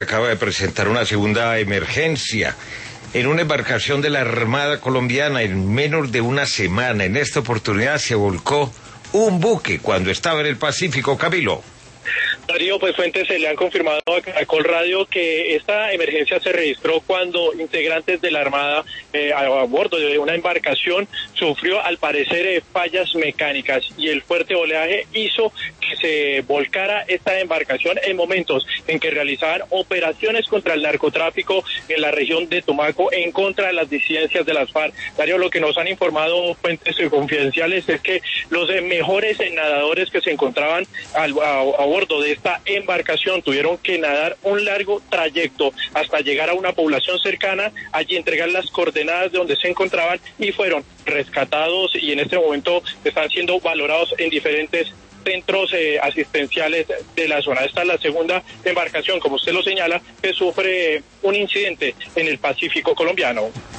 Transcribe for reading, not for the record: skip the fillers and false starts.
Acaba de presentar una segunda emergencia en una embarcación de la Armada Colombiana en menos de una semana. En esta oportunidad se volcó un buque cuando estaba en el Pacífico. Camilo. Darío, pues fuentes se le han confirmado a Caracol Radio que esta emergencia se registró cuando integrantes de la Armada a bordo de una embarcación sufrió al parecer fallas mecánicas y el fuerte oleaje hizo que se volcara esta embarcación en momentos en que realizaban operaciones contra el narcotráfico en la región de Tumaco en contra de las disidencias de las FARC. Darío, lo que nos han informado fuentes confidenciales es que los mejores nadadores que se encontraban a bordo de esta embarcación tuvieron que nadar un largo trayecto hasta llegar a una población cercana, allí entregar las coordenadas de donde se encontraban y fueron rescatados y en este momento están siendo valorados en diferentes centros asistenciales de la zona. Esta es la segunda embarcación, como usted lo señala, que sufre un incidente en el Pacífico colombiano.